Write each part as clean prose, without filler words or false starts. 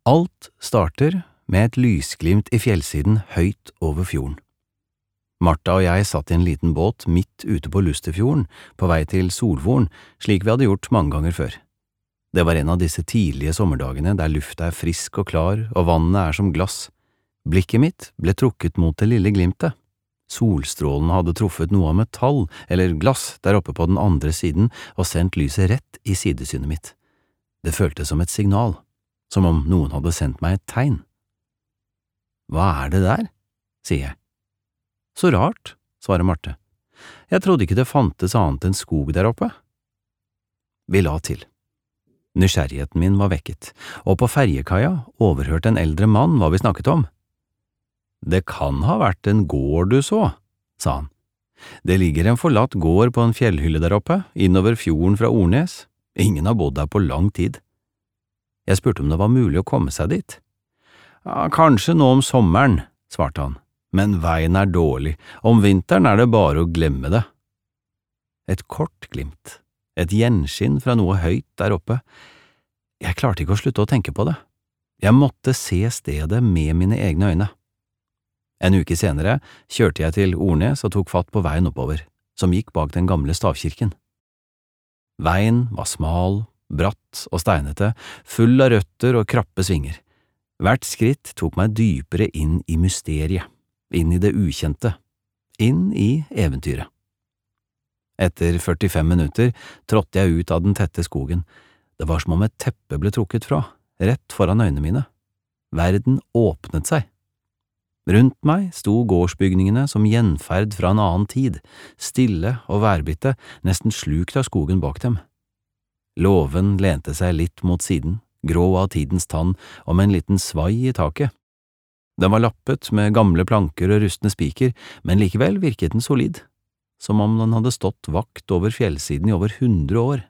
Alt starter med et lysglimt i fjellsiden høyt over fjorden. Martha og jeg satt i en liten båt midt ute på Lusterfjorden på vei til Solvorn, slik vi hadde gjort mange ganger før. Det var en av disse tidlige sommerdagene der lufta er frisk og klar og vannet er som glass. Blikket mitt ble trukket mot det lille glimtet. Solstrålene hadde truffet noe av metall eller glass der oppe på den andre siden og sendt lyset rett i sidesynet mitt. Det føltes som et signal, som om noen hadde sendt meg et tegn. «Hva er det der?» sier jeg. «Så rart», svarer Marte. «Jeg trodde ikke det fantes annet enn skog der oppe.» Vi la til. Nysgjerrigheten min var vekket, og på ferjekaia overhørte en eldre mann hva vi snakket om. «Det kan ha vært en gård du så», sa han. «Det ligger en forlatt gård på en fjellhylle der oppe, innover fjorden fra Ornes. Ingen har bodd der på lang tid.» Jeg spurte om det var mulig å komme seg dit. «Ja, kanskje nå om sommeren», svarte han, «men veien er dårlig. Om vinteren er det bare å glemme det.» Et kort glimt, et gjenskinn fra noe høyt der oppe. Jeg klarte ikke å slutte å tenke på det. Jeg måtte se stedet med mine egne øyne. En uke senere kjørte jeg til Ornes og tok fatt på veien oppover, som gikk bak den gamle stavkirken. Veien var smal, bratt og steinete, full av røtter og krappe svinger. Hvert skritt tok meg dypere inn i mysteriet, inn i det ukjente, inn i eventyret. Etter 45 minutter trådte jeg ut av den tette skogen. Det var som om et teppe ble trukket fra, rett foran øynene mine. Verden åpnet seg. Rundt meg sto gårdsbygningene som gjenferd fra en annen tid, stille og værbitte, nesten slukt av skogen bak dem. Låven lente seg litt mot siden, grå av tidens tann og med en liten svai i taket. Den var lappet med gamle planker og rustne spiker, men likevel virket den solid, som om den hadde stått vakt over fjellsiden i over 100 år.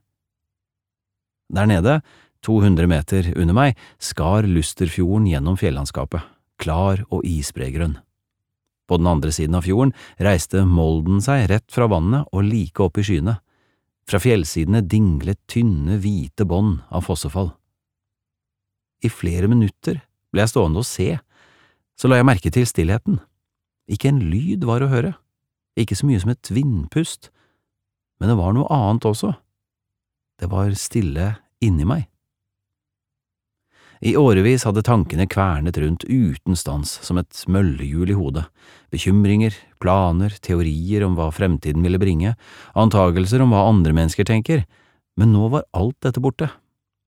Der nede, 200 meter under meg, skar Lusterfjorden gjennom fjellandskapet, klar og isbregrønn. På den andre siden av fjorden reiste Molden seg rett fra vannet og like opp i skyene. Fra fjellsidene dinglet tynne, hvite bånd av fossefall. I flere minutter ble jeg stående og se, så la jeg merke til stillheten. Ikke en lyd var å høre, ikke så mye som et vindpust, men det var noe annet også. Det var stille inni meg. I årevis hadde tankene kvernet rundt uten stans som et møllehjul i hodet. Bekymringer, planer, teorier om hva fremtiden ville bringe, antagelser om hva andre mennesker tenker, men nå var alt dette borte,